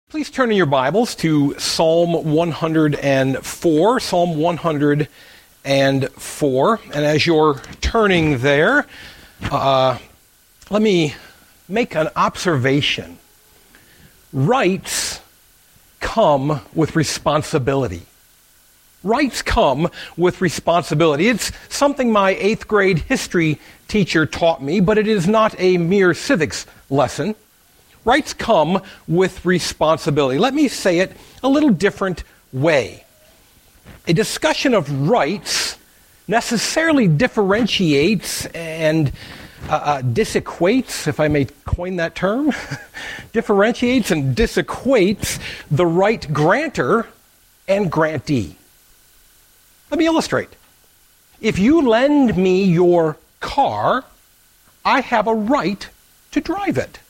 Please turn in your Bibles to Psalm 104, Psalm 104. And as you're turning there, let me make an observation. Rights come with responsibility. Rights come with responsibility. It's something my 8th grade history teacher taught me, but it is not a mere civics lesson. Rights come with responsibility. Let me say it a little different way. A discussion of rights necessarily differentiates and disequates, if I may coin that term, differentiates and disequates the right grantor and grantee. Let me illustrate. If you lend me your car, I have a right to drive it.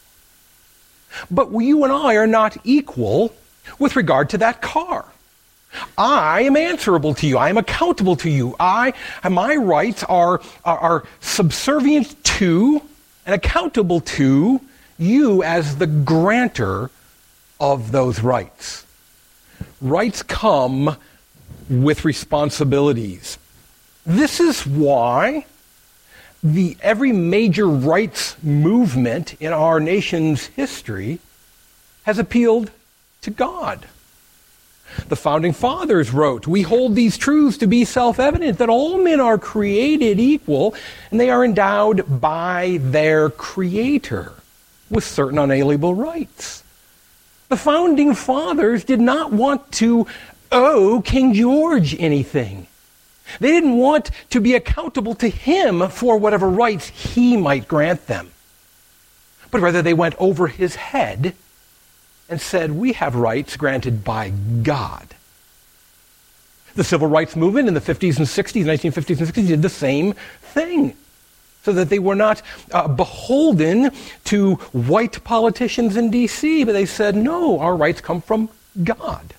But you and I are not equal with regard to that car. I am answerable to you. I am accountable to you. My rights are subservient to and accountable to you as the grantor of those rights. Rights come with responsibilities. This is why every major rights movement in our nation's history has appealed to God. The Founding Fathers wrote, "We hold these truths to be self-evident, that all men are created equal, and they are endowed by their Creator with certain unalienable rights." The Founding Fathers did not want to owe King George anything. They didn't want to be accountable to him for whatever rights he might grant them. But rather they went over his head and said, we have rights granted by God. The civil rights movement in the 50s and 60s, 1950s and 60s, did the same thing. So that they were not beholden to white politicians in D.C., but they said, no, our rights come from God.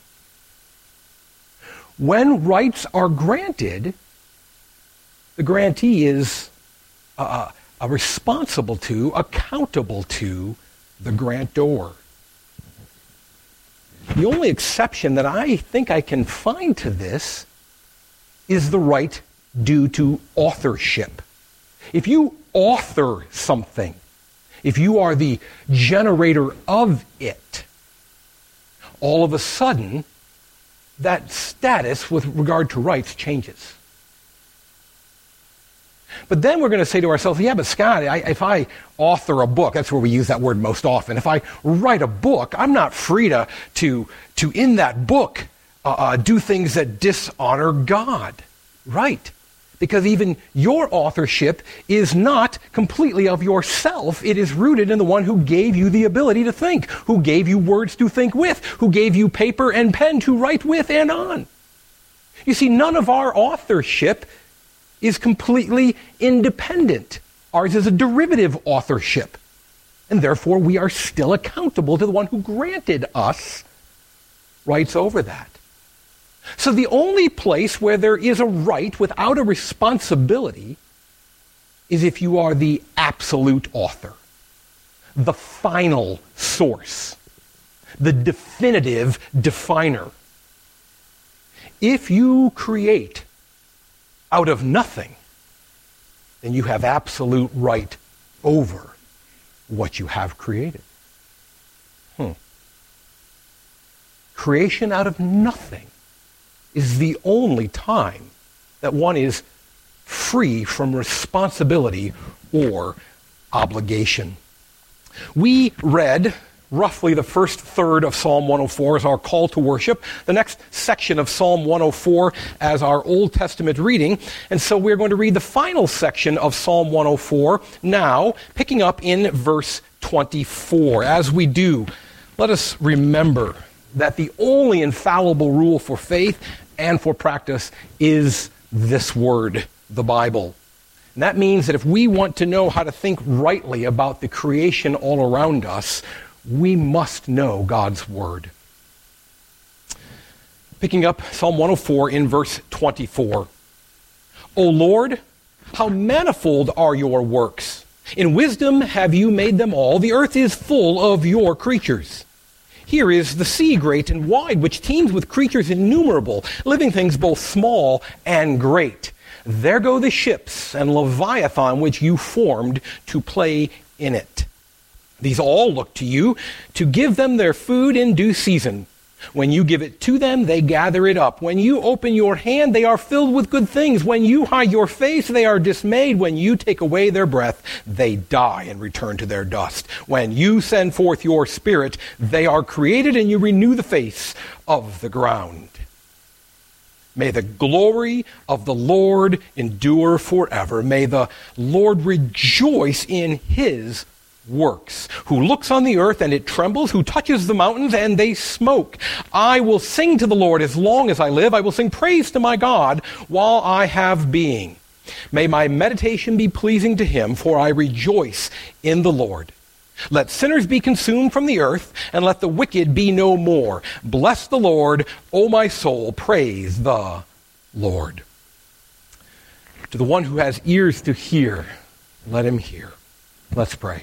When rights are granted, the grantee is responsible to, accountable to the grantor. The only exception that I think I can find to this is the right due to authorship. If you author something, if you are the generator of it, all of a sudden, that status with regard to rights changes. But then we're going to say to ourselves, yeah, but Scott, if I author a book, that's where we use that word most often. If I write a book, I'm not free to in that book, do things that dishonor God. Right. Because even your authorship is not completely of yourself. It is rooted in the one who gave you the ability to think, who gave you words to think with, who gave you paper and pen to write with and on. You see, none of our authorship is completely independent. Ours is a derivative authorship. And therefore, we are still accountable to the one who granted us rights over that. So the only place where there is a right without a responsibility is if you are the absolute author, the final source, the definitive definer. If you create out of nothing, then you have absolute right over what you have created. Creation out of nothing is the only time that one is free from responsibility or obligation. We read roughly the first third of Psalm 104 as our call to worship, the next section of Psalm 104 as our Old Testament reading, and so we're going to read the final section of Psalm 104 now, picking up in verse 24. As we do, let us remember that the only infallible rule for faith and for practice is this word, the Bible. And that means that if we want to know how to think rightly about the creation all around us, we must know God's word. Picking up Psalm 104 in verse 24. O Lord, how manifold are your works! In wisdom have you made them all. The earth is full of your creatures. Here is the sea great and wide, which teems with creatures innumerable, living things both small and great. There go the ships and Leviathan, which you formed to play in it. These all look to you to give them their food in due season. When you give it to them, they gather it up. When you open your hand, they are filled with good things. When you hide your face, they are dismayed. When you take away their breath, they die and return to their dust. When you send forth your spirit, they are created and you renew the face of the ground. May the glory of the Lord endure forever. May the Lord rejoice in his works, who looks on the earth and it trembles, who touches the mountains and they smoke. I will sing to the Lord as long as I live. I will sing praise to my God while I have being. May my meditation be pleasing to him, for I rejoice in the Lord. Let sinners be consumed from the earth, and let the wicked be no more. Bless the Lord, O my soul, praise the Lord. To the one who has ears to hear, let him hear. Let's pray.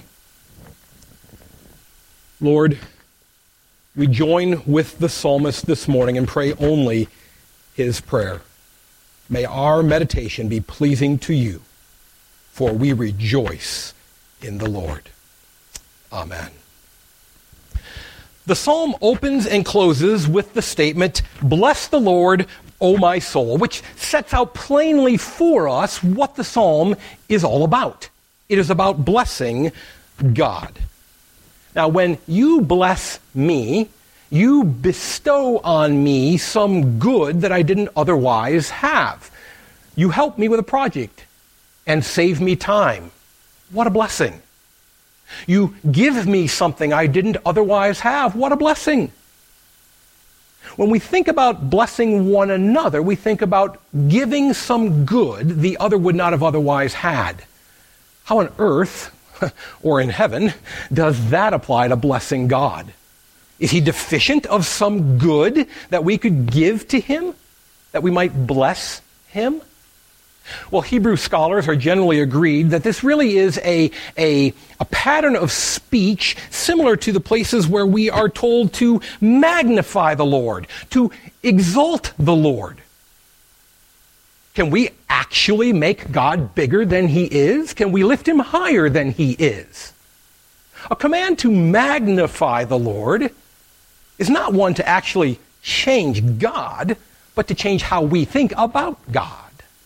Lord, we join with the psalmist this morning and pray only his prayer. May our meditation be pleasing to you, for we rejoice in the Lord. Amen. The psalm opens and closes with the statement, "Bless the Lord, O my soul," which sets out plainly for us what the psalm is all about. It is about blessing God. Now, when you bless me, you bestow on me some good that I didn't otherwise have. You help me with a project and save me time. What a blessing. You give me something I didn't otherwise have. What a blessing. When we think about blessing one another, we think about giving some good the other would not have otherwise had. How on earth, or in heaven, does that apply to blessing God? Is he deficient of some good that we could give to him, that we might bless him? Well, Hebrew scholars are generally agreed that this really is a pattern of speech similar to the places where we are told to magnify the Lord, to exalt the Lord. Can we actually make God bigger than he is? Can we lift him higher than he is? A command to magnify the Lord is not one to actually change God, but to change how we think about God.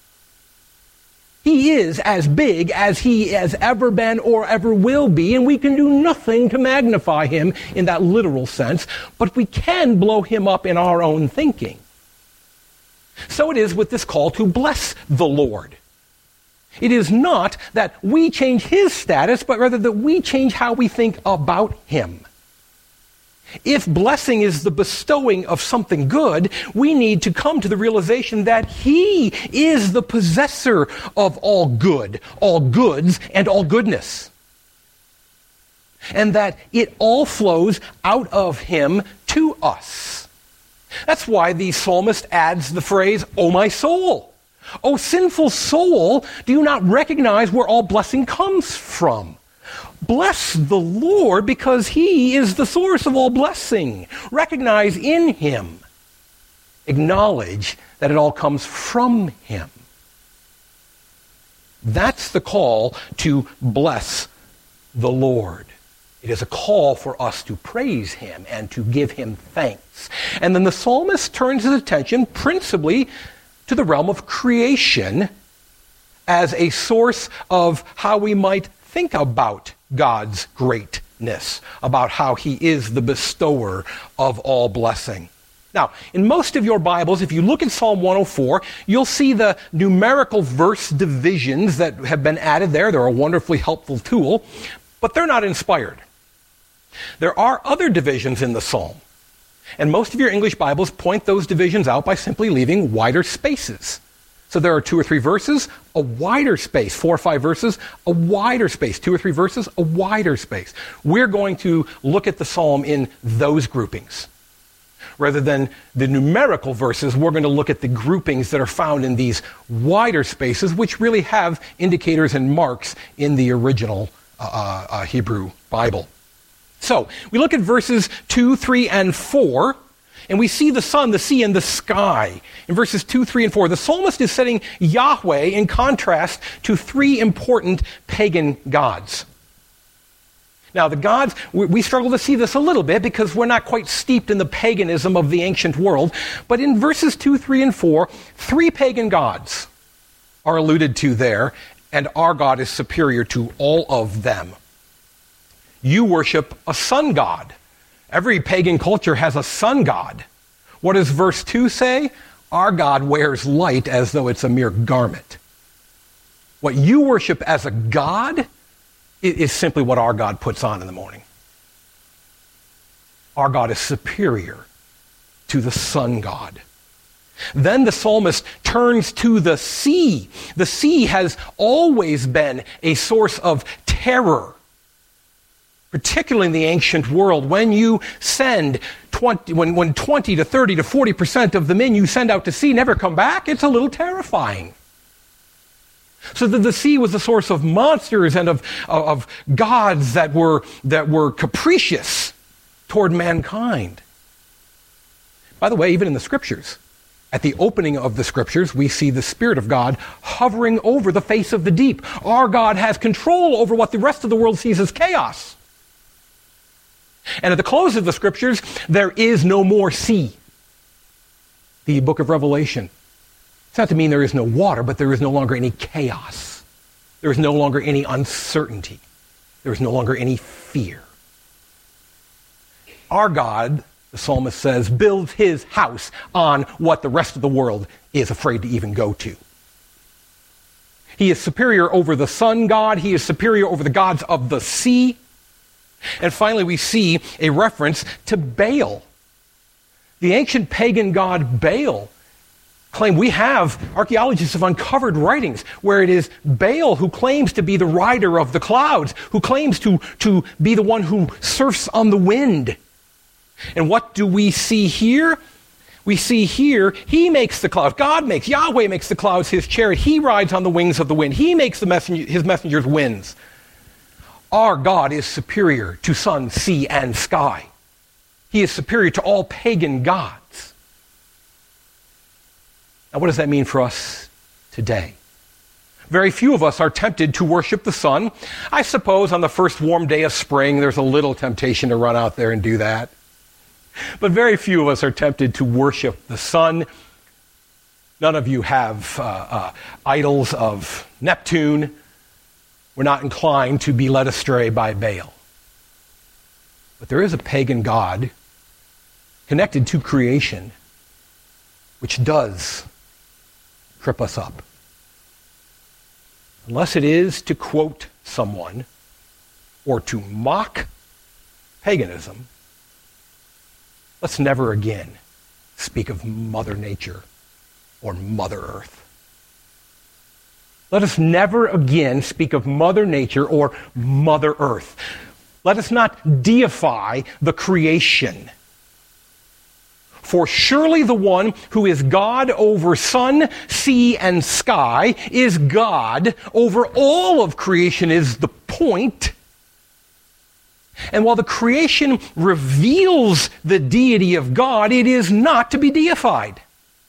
He is as big as he has ever been or ever will be, and we can do nothing to magnify him in that literal sense, but we can blow him up in our own thinking. So it is with this call to bless the Lord. It is not that we change his status, but rather that we change how we think about him. If blessing is the bestowing of something good, we need to come to the realization that he is the possessor of all good, all goods, and all goodness. And that it all flows out of him to us. That's why the psalmist adds the phrase, "O my soul." O sinful soul, do you not recognize where all blessing comes from? Bless the Lord because he is the source of all blessing. Recognize in him. Acknowledge that it all comes from him. That's the call to bless the Lord. It is a call for us to praise him and to give him thanks. And then the psalmist turns his attention principally to the realm of creation as a source of how we might think about God's greatness, about how he is the bestower of all blessing. Now, in most of your Bibles, if you look at Psalm 104, you'll see the numerical verse divisions that have been added there. They're a wonderfully helpful tool, but they're not inspired. There are other divisions in the Psalm, and most of your English Bibles point those divisions out by simply leaving wider spaces. So there are 2 or 3 verses, a wider space. 4 or 5 verses, a wider space. 2 or 3 verses, a wider space. We're going to look at the psalm in those groupings. Rather than the numerical verses, we're going to look at the groupings that are found in these wider spaces, which really have indicators and marks in the original Hebrew Bible. So, we look at verses 2, 3, and 4, and we see the sun, the sea, and the sky. In verses 2, 3, and 4, the psalmist is setting Yahweh in contrast to three important pagan gods. Now, the gods, we struggle to see this a little bit because we're not quite steeped in the paganism of the ancient world. But in verses 2, 3, and 4, three pagan gods are alluded to there, and our God is superior to all of them. You worship a sun god. Every pagan culture has a sun god. What does verse 2 say? Our God wears light as though it's a mere garment. What you worship as a god is simply what our God puts on in the morning. Our God is superior to the sun god. Then the psalmist turns to the sea. The sea has always been a source of terror, particularly in the ancient world. When you send 20 to 30 to 40% of the men you send out to sea never come back, it's a little terrifying. So that the sea was a source of monsters and of gods that were capricious toward mankind. By the way, even in the Scriptures, at the opening of the Scriptures, we see the Spirit of God hovering over the face of the deep. Our God has control over what the rest of the world sees as chaos. And at the close of the Scriptures, there is no more sea. The book of Revelation. It's not to mean there is no water, but there is no longer any chaos. There is no longer any uncertainty. There is no longer any fear. Our God, the psalmist says, builds his house on what the rest of the world is afraid to even go to. He is superior over the sun god. He is superior over the gods of the sea. And finally, we see a reference to Baal. The ancient pagan god Baal archaeologists have uncovered writings where it is Baal who claims to be the rider of the clouds, who claims to be the one who surfs on the wind. And what do we see here? We see here, he makes the clouds. Yahweh makes the clouds his chariot. He rides on the wings of the wind. He makes his messengers winds. Our God is superior to sun, sea, and sky. He is superior to all pagan gods. Now, what does that mean for us today? Very few of us are tempted to worship the sun. I suppose on the first warm day of spring, there's a little temptation to run out there and do that. But very few of us are tempted to worship the sun. None of you have idols of Neptune. We're not inclined to be led astray by Baal. But there is a pagan god connected to creation which does trip us up. Unless it is to quote someone or to mock paganism, let's never again speak of Mother Nature or Mother Earth. Let us never again speak of Mother Nature or Mother Earth. Let us not deify the creation. For surely the one who is God over sun, sea, and sky is God over all of creation is the point. And while the creation reveals the deity of God, it is not to be deified.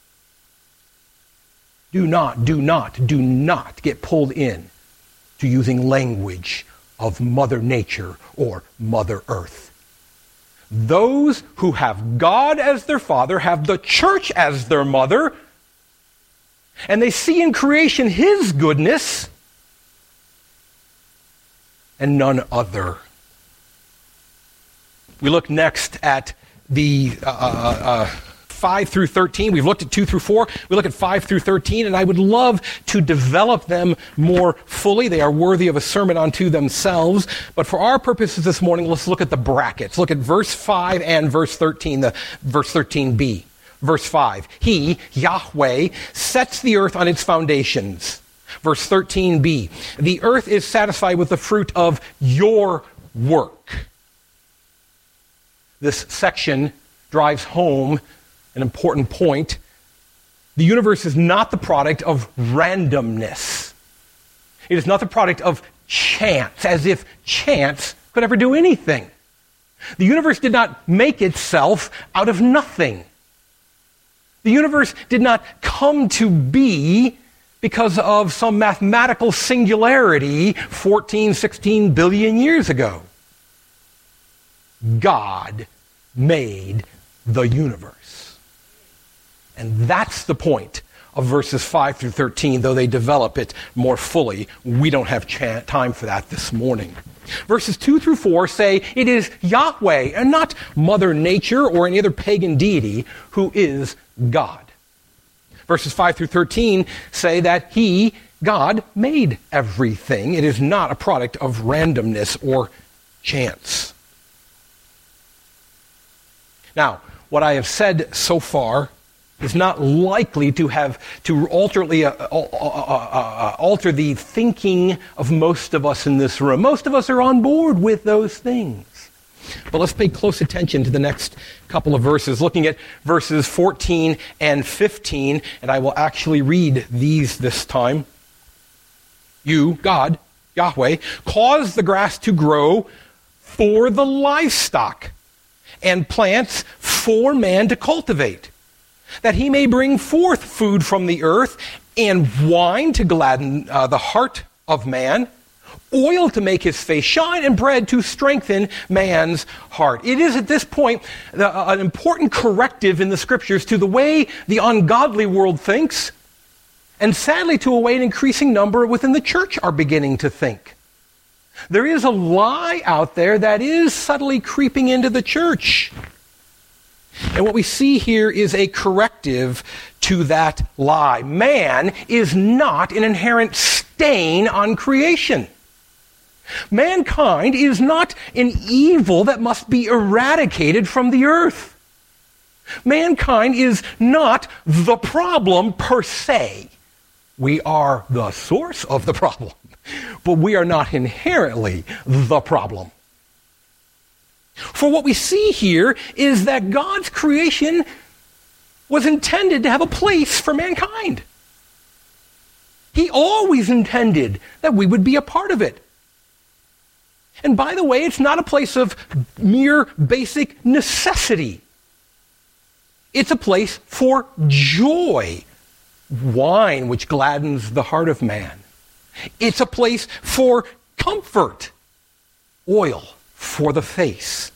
Do not get pulled in to using language of Mother Nature or Mother Earth. Those who have God as their father have the church as their mother, and they see in creation his goodness and none other. We look next at the 5 through 13. We've looked at 2 through 4. We look at 5 through 13, and I would love to develop them more fully. They are worthy of a sermon unto themselves. But for our purposes this morning, let's look at the brackets. Look at verse 5 and verse 13, verse 13b. Verse 5, he, Yahweh, sets the earth on its foundations. Verse 13b, the earth is satisfied with the fruit of your work. This section drives home an important point. The universe is not the product of randomness. It is not the product of chance, as if chance could ever do anything. The universe did not make itself out of nothing. The universe did not come to be because of some mathematical singularity 14, 16 billion years ago. God made the universe. And that's the point of verses 5 through 13, though they develop it more fully. We don't have time for that this morning. Verses 2 through 4 say it is Yahweh and not Mother Nature or any other pagan deity who is God. Verses 5 through 13 say that He, God, made everything. It is not a product of randomness or chance. Now, what I have said so far is not likely to alter the thinking of most of us in this room. Most of us are on board with those things. But let's pay close attention to the next couple of verses, looking at verses 14 and 15, and I will actually read these this time. You, God, Yahweh, cause the grass to grow for the livestock and plants for man to cultivate, that he may bring forth food from the earth, and wine to gladden the heart of man, oil to make his face shine, and bread to strengthen man's heart. It is at this point an important corrective in the Scriptures to the way the ungodly world thinks, and sadly to a way an increasing number within the church are beginning to think. There is a lie out there that is subtly creeping into the church. And what we see here is a corrective to that lie. Man is not an inherent stain on creation. Mankind is not an evil that must be eradicated from the earth. Mankind is not the problem per se. We are the source of the problem, but we are not inherently the problem. For what we see here is that God's creation was intended to have a place for mankind. He always intended that we would be a part of it. And by the way, it's not a place of mere basic necessity. It's a place for joy, wine which gladdens the heart of man. It's a place for comfort, oil for the face.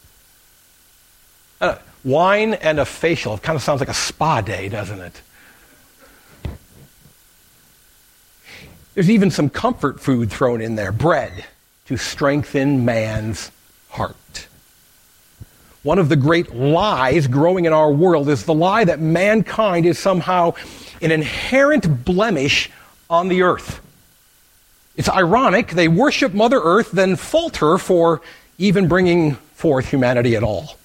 Wine and a facial. It kind of sounds like a spa day, doesn't it? There's even some comfort food thrown in there, bread, to strengthen man's heart. One of the great lies growing in our world is the lie that mankind is somehow an inherent blemish on the earth. It's ironic. They worship Mother Earth, then fault her for even bringing forth humanity at all.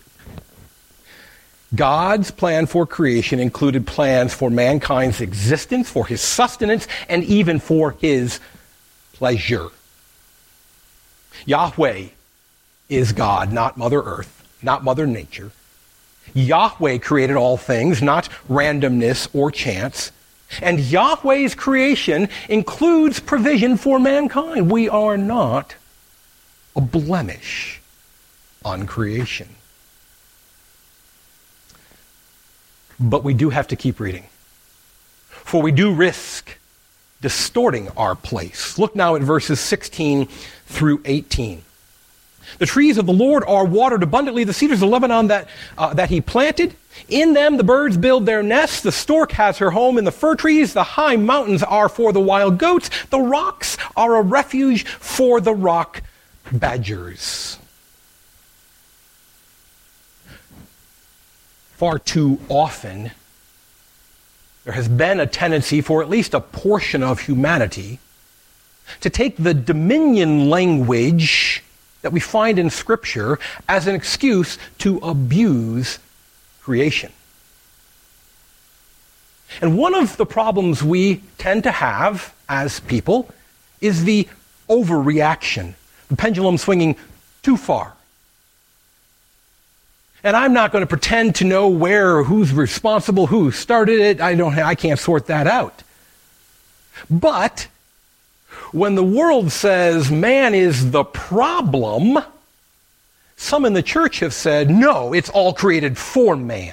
God's plan for creation included plans for mankind's existence, for his sustenance, and even for his pleasure. Yahweh is God, not Mother Earth, not Mother Nature. Yahweh created all things, not randomness or chance. And Yahweh's creation includes provision for mankind. We are not a blemish on creation. But we do have to keep reading, for we do risk distorting our place. Look now at verses 16 through 18. The trees of the Lord are watered abundantly, the cedars of Lebanon that he planted. In them the birds build their nests, the stork has her home in the fir trees, the high mountains are for the wild goats, the rocks are a refuge for the rock badgers. Far too often, there has been a tendency for at least a portion of humanity to take the dominion language that we find in Scripture as an excuse to abuse creation. And one of the problems we tend to have as people is the overreaction, the pendulum swinging too far. And I'm not going to pretend to know where or who's responsible, who started it. I can't sort that out. But when the world says man is the problem, Some in the church have said, no, it's all created for man.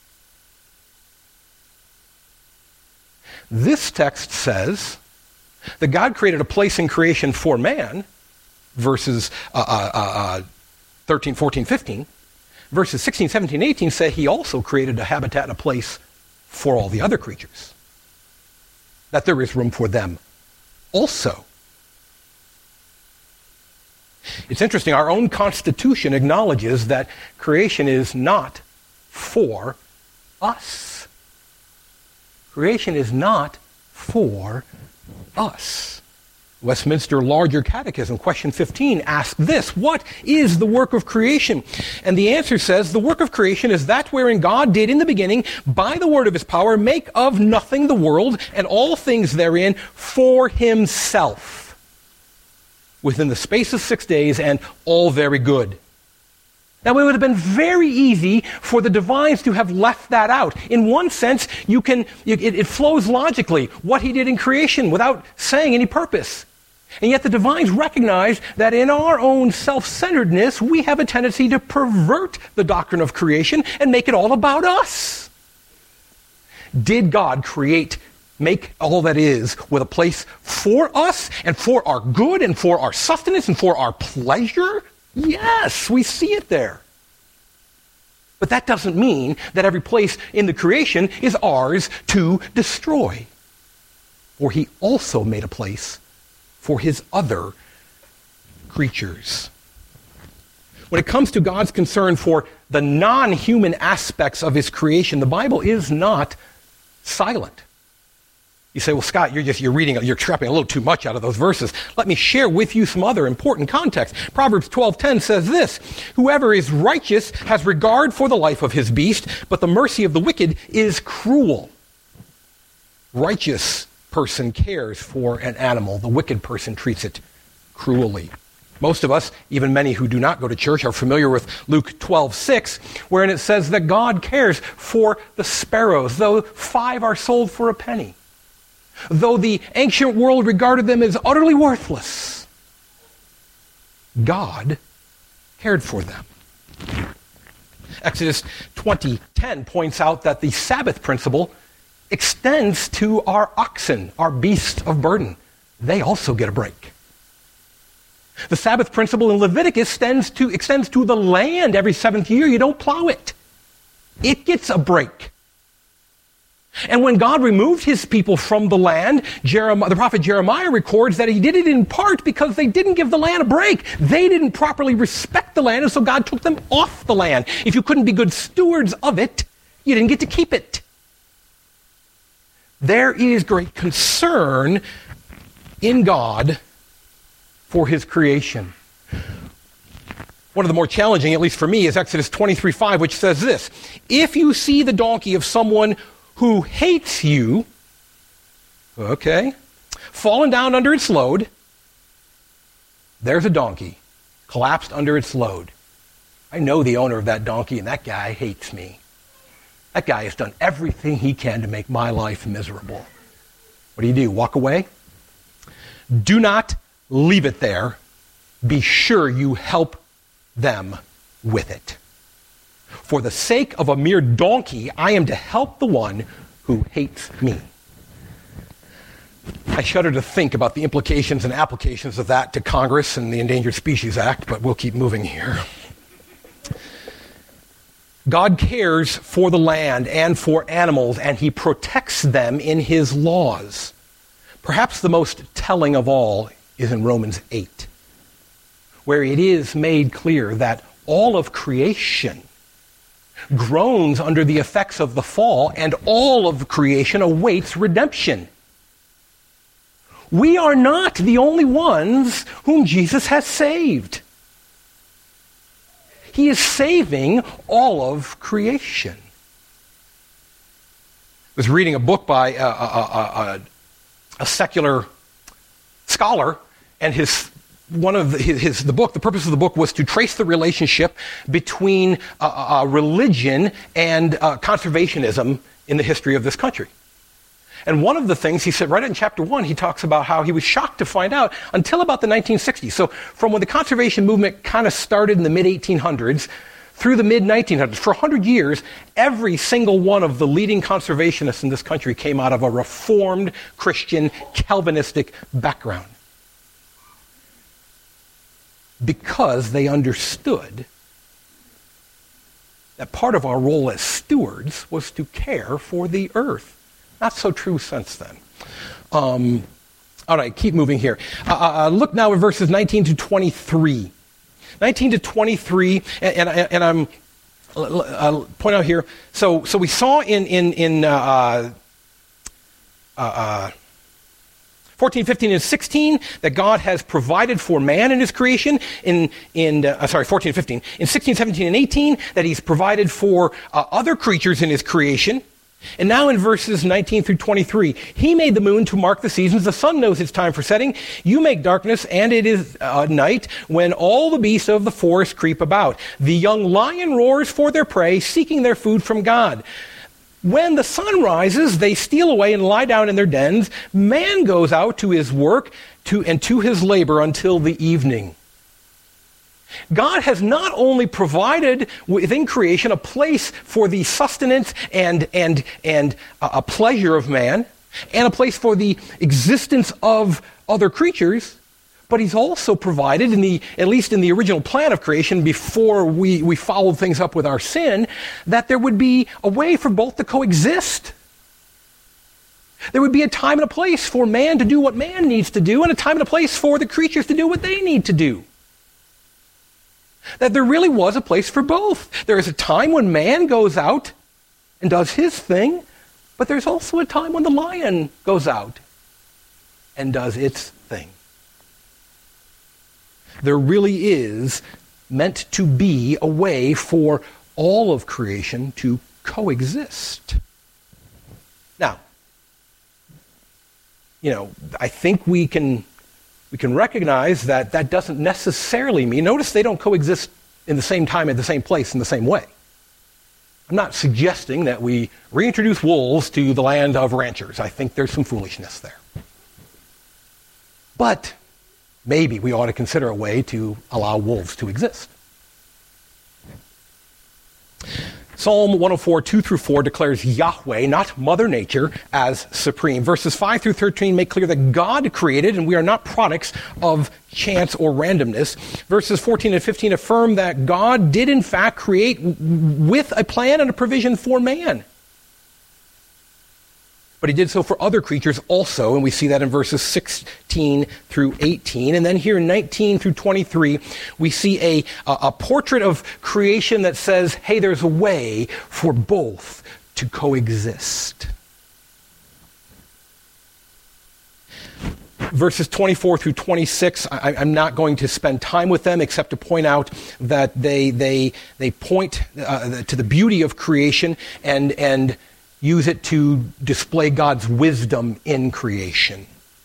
This text says that God created a place in creation for man, verses 13, 14, 15. Verses 16, 17, 18 say he also created a habitat and a place for all the other creatures, that there is room for them also. It's interesting, our own Constitution acknowledges that creation is not for us. Creation is not for us. Westminster Larger Catechism, question 15, asks this: what is the work of creation? And the answer says, the work of creation is that wherein God did in the beginning, by the word of his power, make of nothing the world and all things therein for himself, within the space of 6 days, and all very good. Now, it would have been very easy for the divines to have left that out. In one sense, it flows logically, what he did in creation, without saying any purpose. And yet the divines recognize that in our own self-centeredness, we have a tendency to pervert the doctrine of creation and make it all about us. Did God make all that is with a place for us and for our good and for our sustenance and for our pleasure? Yes, we see it there. But that doesn't mean that every place in the creation is ours to destroy. For he also made a place for his other creatures. When it comes to God's concern for the non-human aspects of his creation, the Bible is not silent. You say, well, Scott, you're trapping a little too much out of those verses. Let me share with you some other important context. Proverbs 12:10 says this: whoever is righteous has regard for the life of his beast, but the mercy of the wicked is cruel. Righteous person cares for an animal. The wicked person treats it cruelly. Most of us, even many who do not go to church, are familiar with Luke 12:6, wherein it says that God cares for the sparrows, though 5 are sold for a penny. Though the ancient world regarded them as utterly worthless, God cared for them. Exodus 20:10 points out that the Sabbath principle extends to our oxen, our beasts of burden. They also get a break. The Sabbath principle in Leviticus extends to the land. Every 7th year, you don't plow it. It gets a break. And when God removed his people from the land, the prophet Jeremiah records that he did it in part because they didn't give the land a break. They didn't properly respect the land, and so God took them off the land. If you couldn't be good stewards of it, you didn't get to keep it. There is great concern in God for his creation. One of the more challenging, at least for me, is Exodus 23:5, which says this: if you see the donkey of someone who hates you, fallen down under its load, there's a donkey, collapsed under its load. I know the owner of that donkey, and that guy hates me. That guy has done everything he can to make my life miserable. What do? Walk away? Do not leave it there. Be sure you help them with it. For the sake of a mere donkey, I am to help the one who hates me. I shudder to think about the implications and applications of that to Congress and the Endangered Species Act, but we'll keep moving here. God cares for the land and for animals, and he protects them in his laws. Perhaps the most telling of all is in Romans 8, where it is made clear that all of creation groans under the effects of the fall, and all of creation awaits redemption. We are not the only ones whom Jesus has saved. He is saving all of creation. I was reading a book by a secular scholar, and the purpose of the book was to trace the relationship between religion and conservationism in the history of this country. And one of the things he said right in chapter 1, he talks about how he was shocked to find out until about the 1960s. So from when the conservation movement kind of started in the mid-1800s through the mid-1900s, for 100 years, every single one of the leading conservationists in this country came out of a Reformed, Christian, Calvinistic background. Because they understood that part of our role as stewards was to care for the earth. Not so true since then. All right, keep moving here. Look now at verses 19 to 23. 19 to 23, and I'll point out here. So we saw in 14, 15, and 16 that God has provided for man in his creation. 14 and 15. In 16, 17, and 18 that he's provided for other creatures in his creation. And now in verses 19 through 23, he made the moon to mark the seasons. The sun knows its time for setting. You make darkness, and it is night, when all the beasts of the forest creep about. The young lion roars for their prey, seeking their food from God. When the sun rises, they steal away and lie down in their dens. Man goes out to his work and to his labor until the evening. God has not only provided within creation a place for the sustenance and a pleasure of man, and a place for the existence of other creatures, but he's also provided, at least in the original plan of creation, before we followed things up with our sin, that there would be a way for both to coexist. There would be a time and a place for man to do what man needs to do, and a time and a place for the creatures to do what they need to do. That there really was a place for both. There is a time when man goes out and does his thing, but there's also a time when the lion goes out and does its thing. There really is meant to be a way for all of creation to coexist. Now, I think we can recognize that that doesn't necessarily mean, notice they don't coexist in the same time, at the same place, in the same way. I'm not suggesting that we reintroduce wolves to the land of ranchers. I think there's some foolishness there. But maybe we ought to consider a way to allow wolves to exist. Psalm 104, 2 through 4 declares Yahweh, not Mother Nature, as supreme. Verses 5 through 13 make clear that God created, and we are not products of chance or randomness. Verses 14 and 15 affirm that God did in fact create with a plan and a provision for man. But he did so for other creatures also, and we see that in verses 16 through 18. And then here in 19 through 23, we see a portrait of creation that says, hey, there's a way for both to coexist. Verses 24 through 26, I'm not going to spend time with them except to point out that they point to the beauty of creation and use it to display God's wisdom in creation.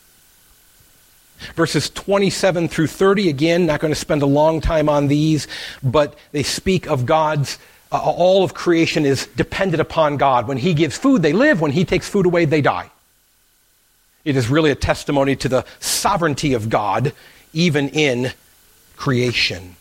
Verses 27 through 30, again, not going to spend a long time on these, but they speak of God's, all of creation is dependent upon God. When he gives food, they live. When he takes food away, they die. It is really a testimony to the sovereignty of God, even in creation.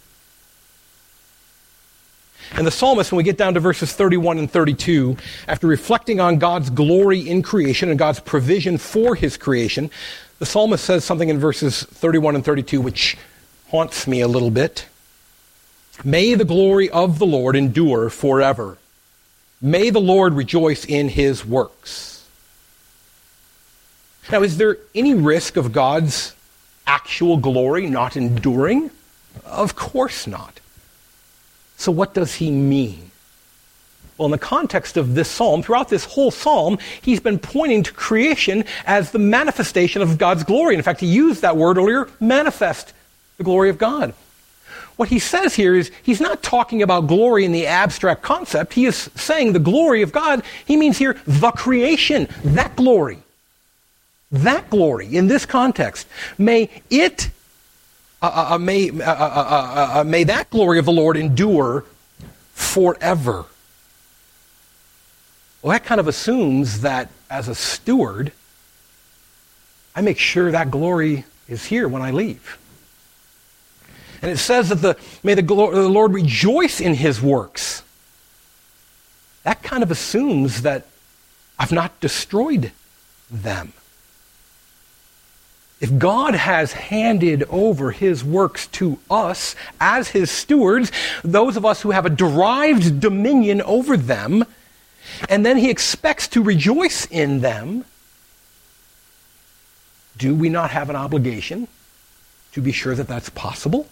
And the psalmist, when we get down to verses 31 and 32, after reflecting on God's glory in creation and God's provision for his creation, the psalmist says something in verses 31 and 32 which haunts me a little bit. May the glory of the Lord endure forever. May the Lord rejoice in his works. Now, is there any risk of God's actual glory not enduring? Of course not. So what does he mean? Well, in the context of this psalm, throughout this whole psalm, he's been pointing to creation as the manifestation of God's glory. In fact, he used that word earlier, manifest the glory of God. What he says here is he's not talking about glory in the abstract concept. He is saying the glory of God. He means here the creation, that glory. That glory in this context. May that glory of the Lord endure forever. Well, that kind of assumes that as a steward, I make sure that glory is here when I leave. And it says that may the Lord rejoice in his works. That kind of assumes that I've not destroyed them. If God has handed over his works to us as his stewards, those of us who have a derived dominion over them, and then he expects to rejoice in them, do we not have an obligation to be sure that that's possible?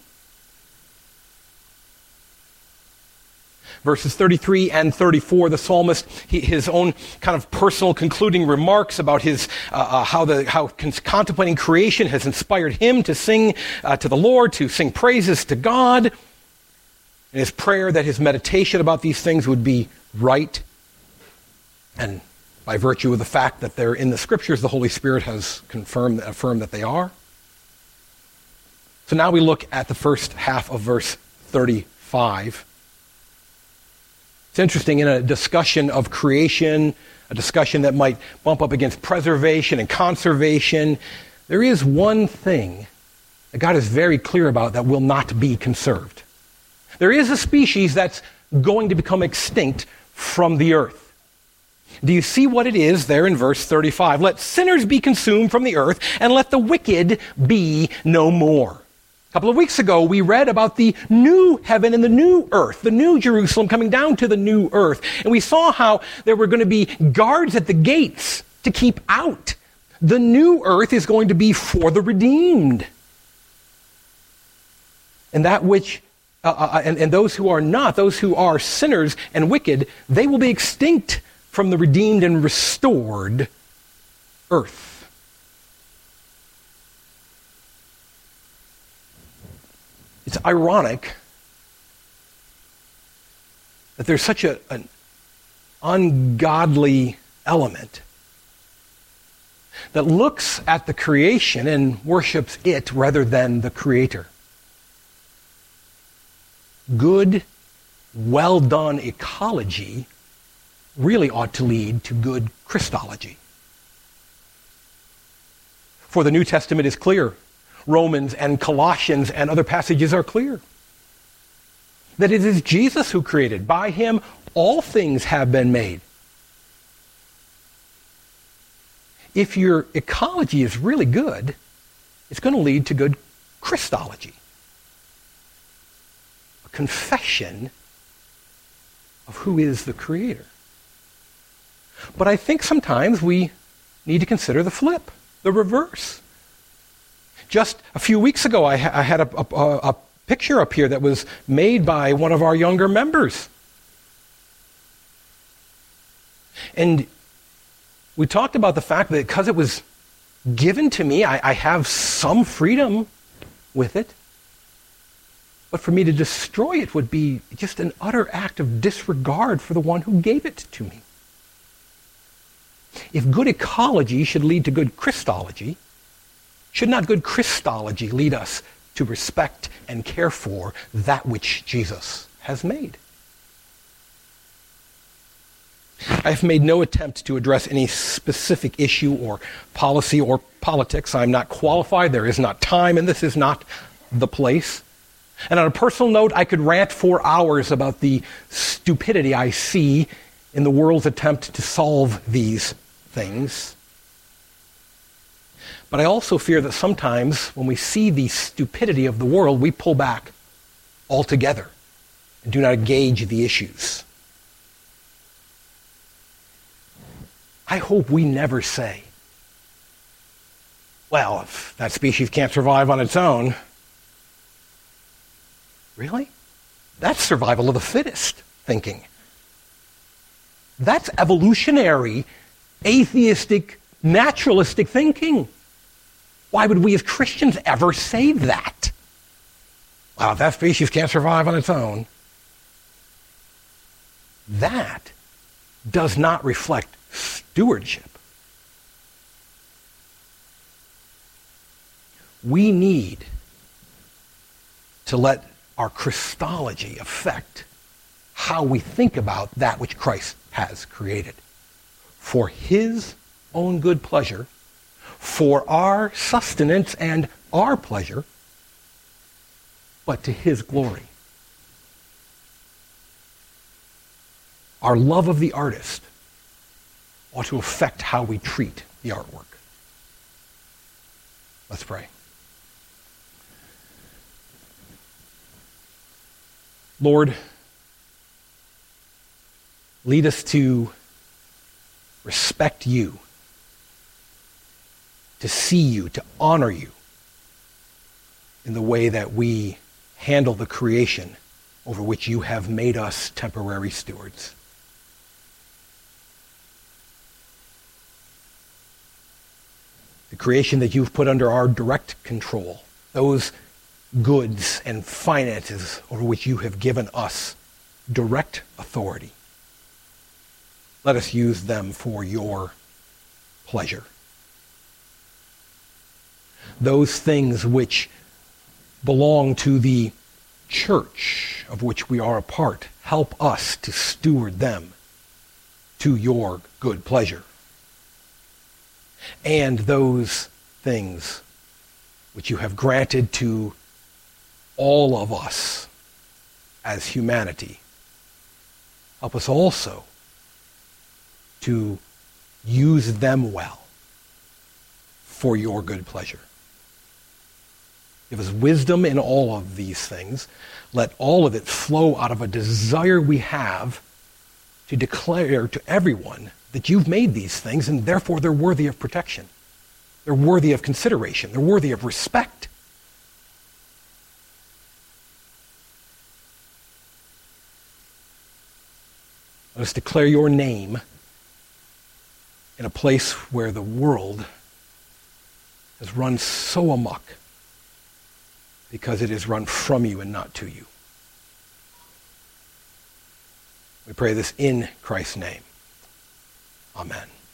Verses 33 and 34, the psalmist, his own kind of personal concluding remarks about his how contemplating creation has inspired him to sing to the Lord, to sing praises to God. And his prayer that his meditation about these things would be right. And by virtue of the fact that they're in the Scriptures, the Holy Spirit has affirmed that they are. So now we look at the first half of verse 35. It's interesting, in a discussion of creation, a discussion that might bump up against preservation and conservation, there is one thing that God is very clear about that will not be conserved. There is a species that's going to become extinct from the earth. Do you see what it is there in verse 35? Let sinners be consumed from the earth, and let the wicked be no more. A couple of weeks ago, we read about the new heaven and the new earth, the new Jerusalem coming down to the new earth. And we saw how there were going to be guards at the gates to keep out. The new earth is going to be for the redeemed. And that which, and those who are not, those who are sinners and wicked, they will be extinct from the redeemed and restored earth. It's ironic that there's such an ungodly element that looks at the creation and worships it rather than the Creator. Good, well-done ecology really ought to lead to good Christology. For the New Testament is clear. Romans and Colossians and other passages are clear that it is Jesus who created. By him, all things have been made. If your ecology is really good, it's going to lead to good Christology. A confession of who is the Creator. But I think sometimes we need to consider the flip, the reverse. Just a few weeks ago, I had a picture up here that was made by one of our younger members. And we talked about the fact that because it was given to me, I have some freedom with it. But for me to destroy it would be just an utter act of disregard for the one who gave it to me. If good ecology should lead to good Christology, should not good Christology lead us to respect and care for that which Jesus has made? I have made no attempt to address any specific issue or policy or politics. I'm not qualified. There is not time, and this is not the place. And on a personal note, I could rant for hours about the stupidity I see in the world's attempt to solve these things. But I also fear that sometimes when we see the stupidity of the world, we pull back altogether and do not engage the issues. I hope we never say, well, if that species can't survive on its own. Really? That's survival of the fittest thinking. That's evolutionary, atheistic, naturalistic thinking. Why would we as Christians ever say that? Well, if that species can't survive on its own. That does not reflect stewardship. We need to let our Christology affect how we think about that which Christ has created for his own good pleasure, for our sustenance and our pleasure, but to his glory. Our love of the artist ought to affect how we treat the artwork. Let's pray. Lord, lead us to respect you, to see you, to honor you in the way that we handle the creation over which you have made us temporary stewards. The creation that you've put under our direct control, those goods and finances over which you have given us direct authority. Let us use them for your pleasure. Those things which belong to the church of which we are a part, help us to steward them to your good pleasure. And those things which you have granted to all of us as humanity, help us also to use them well for your good pleasure. Give us wisdom in all of these things. Let all of it flow out of a desire we have to declare to everyone that you've made these things and therefore they're worthy of protection. They're worthy of consideration. They're worthy of respect. Let us declare your name in a place where the world has run so amok because it is run from you and not to you. We pray this in Christ's name. Amen.